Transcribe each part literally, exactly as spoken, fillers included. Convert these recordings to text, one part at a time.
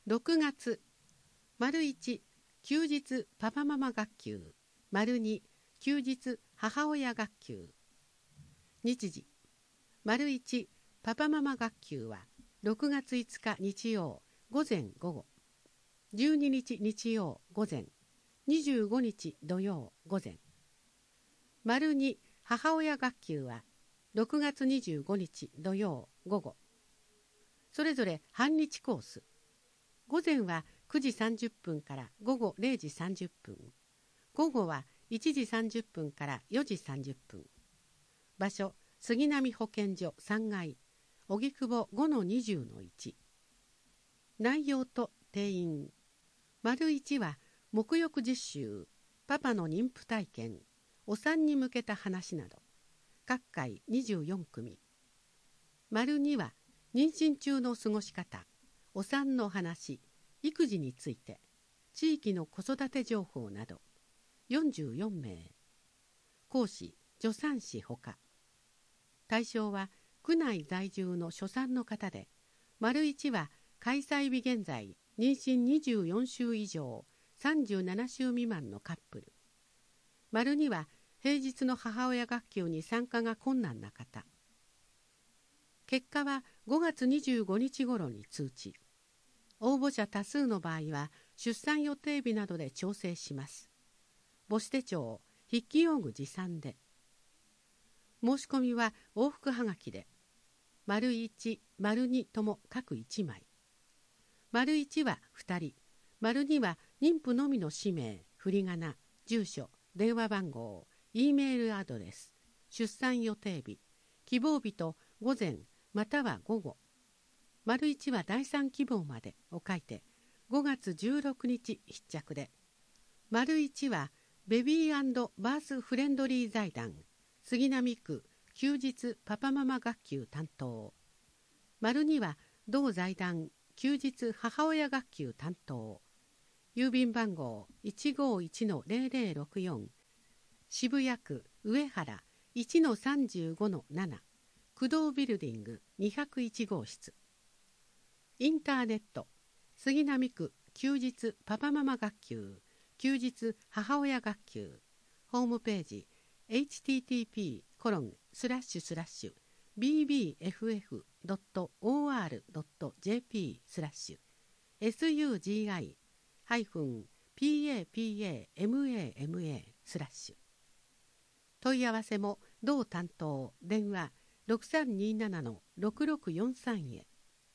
ろくがつ、丸いち、休日パパママ学級。丸に、休日母親学級。日時、丸いち、パパママ学級はろくがついつか日曜午前午後、じゅうににち日曜午前、にじゅうごにち土曜午前。丸に、母親学級はろくがつにじゅうごにち土曜午後。それぞれ半日コース。午前はくじさんじゅっぷんから午後れいじさんじゅっぷん。午後はいちじさんじゅっぷんからよじさんじゅっぷん。場所、杉並保健所さんがい、荻窪 ごのにじゅうのいち。内容と定員。丸いちは、沐浴実習、パパの妊婦体験、お産に向けた話など。各回にじゅうよんくみ。丸には、妊娠中の過ごし方、お産の話、育児について、地域の子育て情報など、よんじゅうよんめい。講師、助産師ほか。対象は、区内在住の初産の方で、丸いちは開催日現在、妊娠にじゅうよんしゅう以上、さんじゅうななしゅう未満のカップル。丸には、平日の母親学級に参加が困難な方。結果はごがつにじゅうごにち頃に通知。応募者多数の場合は出産予定日などで調整します。母子手帳、筆記用具持参で。申し込みは往復はがきで、丸いち、丸にとも各いちまい。丸いちはふたり、丸には妊婦のみの氏名、振り仮名、住所、電話番号、Eメールアドレス、出産予定日、希望日と午前または午後。丸いちは第三希望までを書いてごがつじゅうろくにち必着で。丸いちはベビー&バースフレンドリー財団杉並区休日パパママ学級担当。丸には同財団休日母親学級担当。郵便番号 いちごいちのぜろぜろろくよん、渋谷区上原 いちのさんじゅうごのなな、工藤ビルディングにひゃくいち号室。インターネット、杉並区休日パパママ学級、休日母親学級。ホームページ エイチティーティーピーコロンスラッシュスラッシュビービーエフエフドットオーアールドットジェーピースラッシュエスユージーアイハイフンピーエーピーエーエムエーエムエースラッシュ。問い合わせも同担当電話ろくさんにーななのろくろくよんさんへ。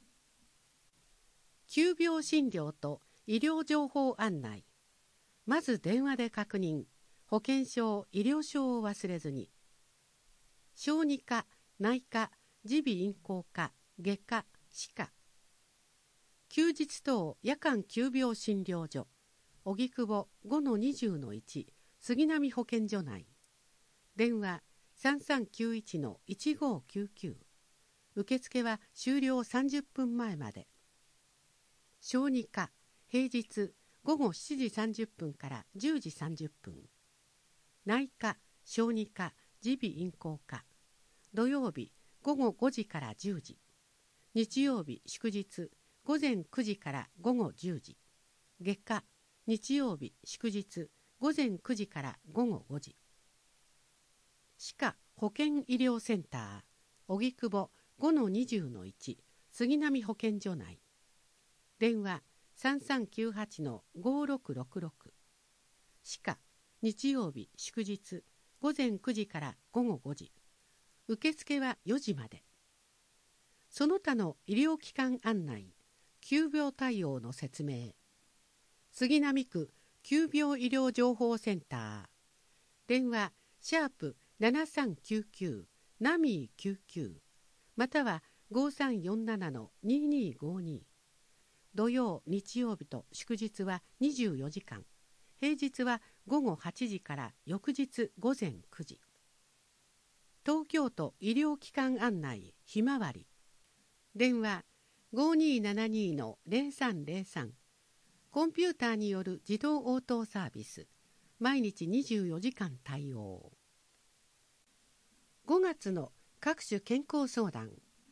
急病診療と医療情報案内。まず電話で確認。保険証、医療証を忘れずに。小児科、内科、耳鼻咽喉科、外科、歯科。休日等夜間急病診療所。荻窪 ごのにじゅうのいち 杉並保健所内。電話さんさんきゅういちのいちごきゅうきゅう。受付は終了さんじゅっぷんまえまで。小児科、平日ごごしちじさんじゅっぷんからじゅうじさんじゅっぷん。内科、小児科、耳鼻咽喉科。土曜日ごごごじからじゅうじ。日曜日祝日ごぜんくじからごごじゅうじ。外科、日曜日祝日ごぜんくじからごごごじ。歯科保健医療センター荻窪 ごのにじゅうのいち 杉並保健所内。電話さんさんきゅうはちのごろくろくろく。歯科日曜日祝日ごぜんくじからごごごじ。受付はよじまで。その他の医療機関案内、急病対応の説明。杉並区急病医療情報センター。電話シャープななさんきゅうきゅうナミーきゅうきゅうまたはごさんよんななのににごに。土曜日曜日と祝日はにじゅうよじかん。平日はごごはちじから翌日ごぜんくじ。東京都医療機関案内ひまわり。電話ごにーななにのぜろさんぜろさん。コンピューターによる自動応答サービス。毎日にじゅうよじかん対応。ごがつの各種健康相談。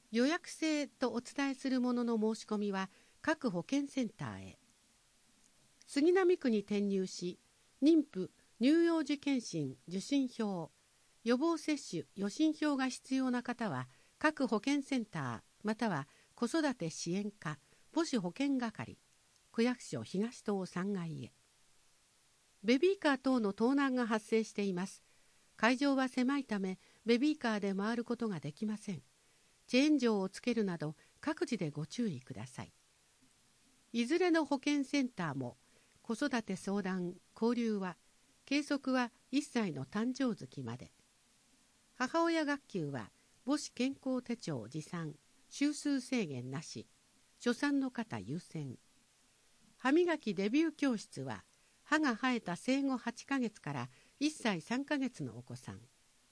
予約制とお伝えするものの申し込みは各保健センターへ。杉並区に転入し、妊婦乳幼児健診受診票、予防接種予診票が必要な方は各保健センターまたは子育て支援課母子保健係区役所東棟さん階へ。ベビーカー等の盗難が発生しています。会場は狭いためベビーカーで回ることができません。チェーン錠をつけるなど各自でご注意ください。いずれの保健センターも子育て相談交流は計測はいっさいの誕生月まで。母親学級は母子健康手帳持参、週数制限なし、初産の方優先。歯磨きデビュー教室は歯が生えた生後はちかげつからいっさいさんかげつのお子さん。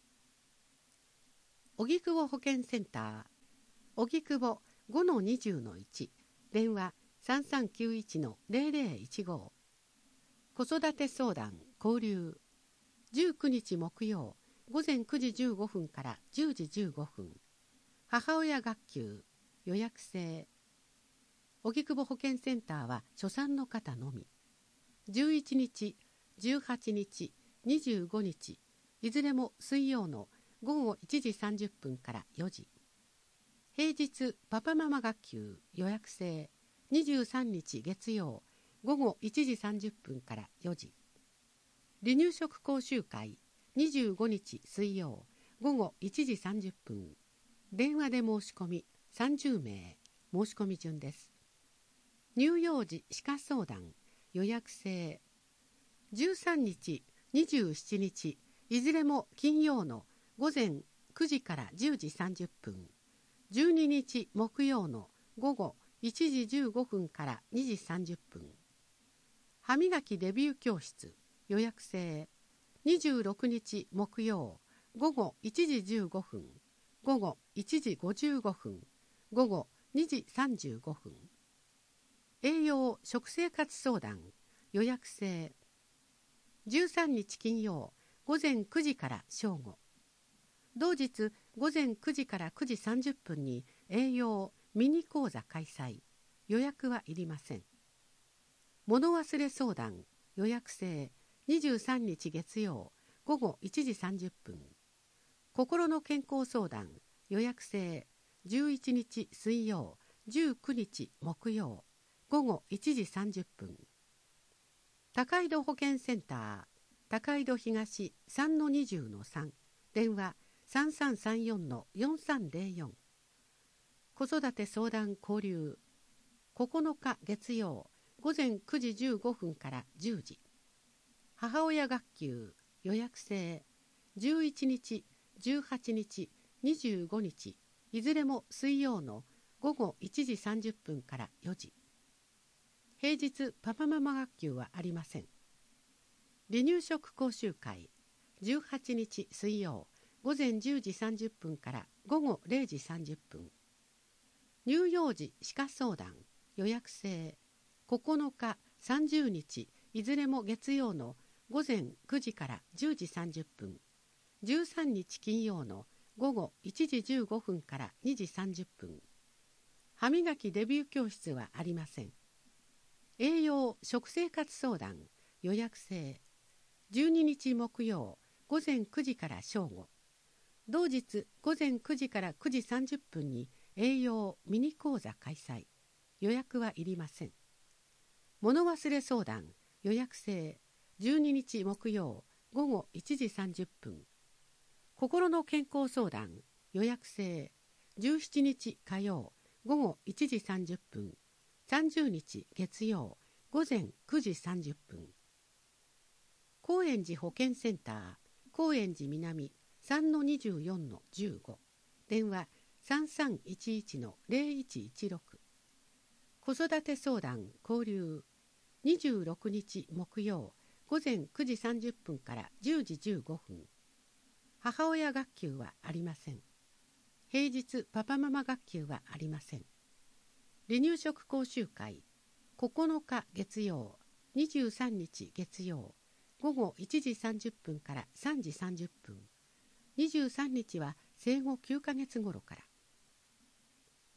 荻窪保健センター、荻窪 ごのにじゅうのいち、電話 さんさんきゅういちのゼロゼロいちご。子育て相談交流、じゅうくにち木曜ごぜんくじじゅうごふんからじゅうじじゅうごふん。母親学級予約制。荻窪保健センターは初産の方のみ。じゅういちにち、じゅうはちにち、にじゅうごにち、いずれも水曜のごごいちじさんじゅっぷんからよじ。平日パパママ学級予約制。にじゅうさんにち月曜ごごいちじさんじゅっぷんからよじ。離乳食講習会にじゅうごにち水曜ごごいちじさんじゅっぷん。電話で申し込みさんじゅうめい。申し込み順です。乳幼児歯科相談予約制。じゅうさんにちにじゅうしちにちいずれも金曜のごぜんくじからじゅうじさんじゅっぷん。じゅうににち木曜のごごいちじじゅうごふんからにじさんじゅっぷん。歯磨きデビュー教室予約制。にじゅうろくにち木曜ごごいちじじゅうごふん、ごごいちじごじゅうごふん、ごごにじさんじゅうごふん。栄養食生活相談予約制。じゅうさんにち金曜ごぜんくじから正午。同日ごぜんくじからくじさんじゅっぷんに栄養ミニ講座開催。予約はいりません。物忘れ相談予約制。にじゅうさんにち月曜ごごいちじさんじゅっぷん。心の健康相談予約制。じゅういちにち水曜じゅうくにち木曜ごごいちじさんじゅっぷん。高井戸保健センター高井戸東 さんのにじゅうのさん、電話 さんさんさんよんのよんさんゼロよん。子育て相談交流ここのか月曜ごぜんくじじゅうごふんからじゅうじ。母親学級予約制。じゅういちにちじゅうはちにちにじゅうごにちいずれも水曜のごごいちじさんじゅっぷんからよじ。平日パパママ学級はありません。離乳食講習会じゅうはちにち水曜ごぜんじゅうじさんじゅっぷんからごごれいじさんじゅっぷん。乳幼児歯科相談予約制。ここのかさんじゅうにちいずれも月曜のごぜんくじからじゅうじさんじゅっぷん。じゅうさんにち金曜のごごいちじじゅうごふんからにじさんじゅっぷん。歯磨きデビュー教室はありません。栄養食生活相談予約制。じゅうににち木曜ごぜんくじから正午。同日ごぜんくじからくじさんじゅっぷんに栄養ミニ講座開催。予約はいりません。物忘れ相談予約制。じゅうににち木曜ごごいちじさんじゅっぷん。心の健康相談予約制。じゅうしちにち火曜ごごいちじさんじゅっぷん。さんじゅうにち月曜ごぜんくじさんじゅっぷん。高円寺保健センター高円寺南 さんのにじゅうよんのじゅうご。電話 さんさんいちいちのゼロいちいちろく。子育て相談交流にじゅうろくにち木曜ごぜんくじさんじゅっぷんからじゅうじじゅうごふん。母親学級はありません。平日パパママ学級はありません。離乳食講習会ここのか月曜にじゅうさんにち月曜ごごいちじさんじゅっぷんからさんじさんじゅっぷん。にじゅうさんにちは生後きゅうかげつ頃から。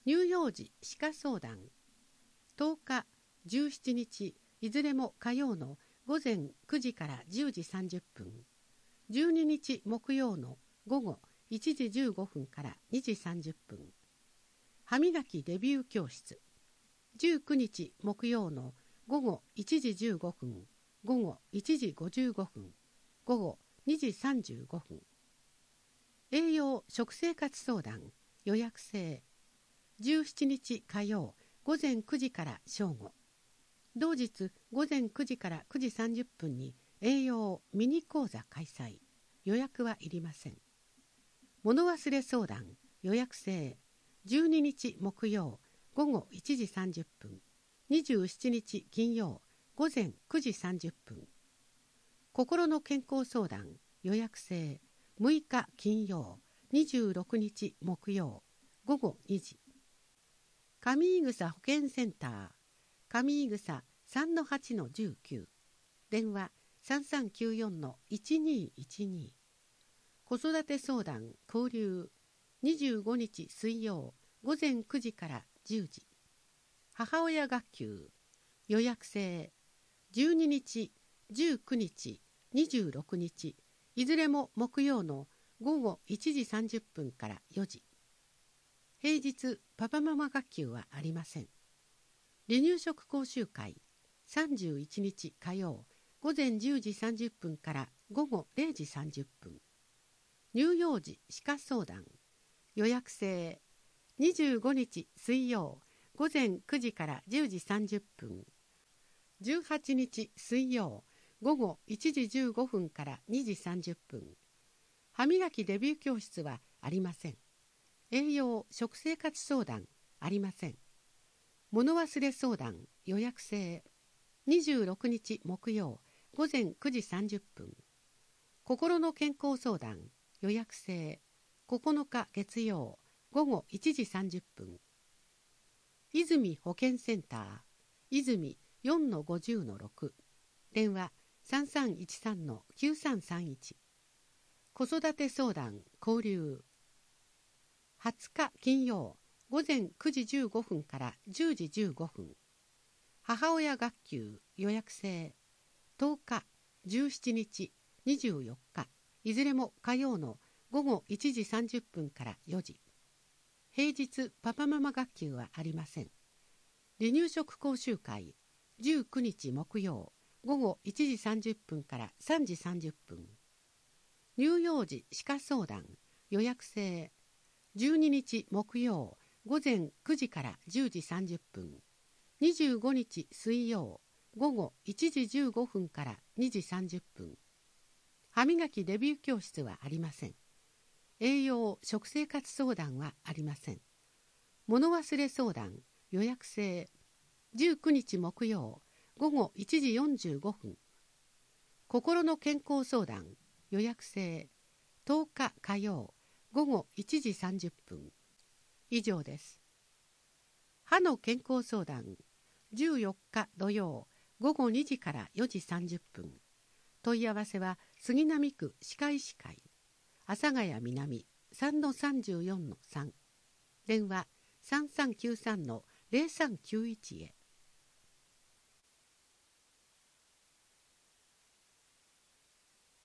乳幼児歯科相談とおか、じゅうしちにちいずれも火曜のごぜんくじからじゅうじさんじゅっぷん、じゅうににち木曜の午後いちじじゅうごふんからにじさんじゅっぷん、歯磨きデビュー教室じゅうくにち木曜の午後いちじじゅうごふん、午後いちじごじゅうごふん、午後にじさんじゅうごふん、栄養食生活相談予約制じゅうしちにち火曜ごぜんくじから正午、同日ごぜんくじからくじさんじゅっぷんに栄養ミニ講座開催、予約はいりません。物忘れ相談予約制じゅうににち木曜午後いちじさんじゅっぷん、にじゅうしちにち金曜ごぜんくじさんじゅっぷん、心の健康相談予約制むいか金曜にじゅうろくにち木曜午後にじ、上井草保健センター上井草 さんのはちのじゅうきゅう、電話 さんさんきゅうよんのいちにいちに、子育て相談交流にじゅうごにち水曜ごぜんくじからじゅうじ、母親学級予約制じゅうににちじゅうくにちにじゅうろくにちいずれも木曜の午後いちじさんじゅっぷんからよじ、平日パパママ学級はありません。離乳食講習会さんじゅういちにち火曜ごぜんじゅうじさんじゅっぷんから午後れいじさんじゅっぷん、乳幼児歯科相談予約制にじゅうごにち水曜ごぜんくじからじゅうじさんじゅっぷん、じゅうはちにち水曜午後いちじじゅうごふんからにじさんじゅっぷん、歯磨きデビュー教室はありません。栄養食生活相談ありません。物忘れ相談予約制にじゅうろくにち木曜ごぜんくじさんじゅっぷん、心の健康相談予約制ここのか月曜午後いちじさんじゅっぷん、泉保健センター泉 よんのごじゅうのろく、電話 さんさんいちさんのきゅうさんさんいち、子育て相談交流はつか金曜ごぜんくじじゅうごふんからじゅうじじゅうごふん、母親学級予約制とおか、じゅうしちにち、にじゅうよっかいずれも火曜の午後いちじさんじゅっぷんからよじ、平日パパママ学級はありません。離乳食講習会じゅうくにち木曜午後いちじさんじゅっぷんからさんじさんじゅっぷん、乳幼児歯科相談予約制じゅうににち木曜ごぜんくじからじゅうじさんじゅっぷん、にじゅうごにち水曜午後いちじじゅうごふんからにじさんじゅっぷん、歯磨きデビュー教室はありません。栄養食生活相談はありません。物忘れ相談予約制じゅうくにち木曜午後いちじよんじゅうごふん、心の健康相談予約制とおか火曜午後いちじさんじゅっぷん、以上です。歯の健康相談じゅうよっか土曜午後にじからよじさんじゅっぷん、問い合わせは杉並区歯科医師会阿佐ヶ谷南 さんのさんじゅうよんのさん、電話さんさんきゅうさんのぜろさんきゅういちへ。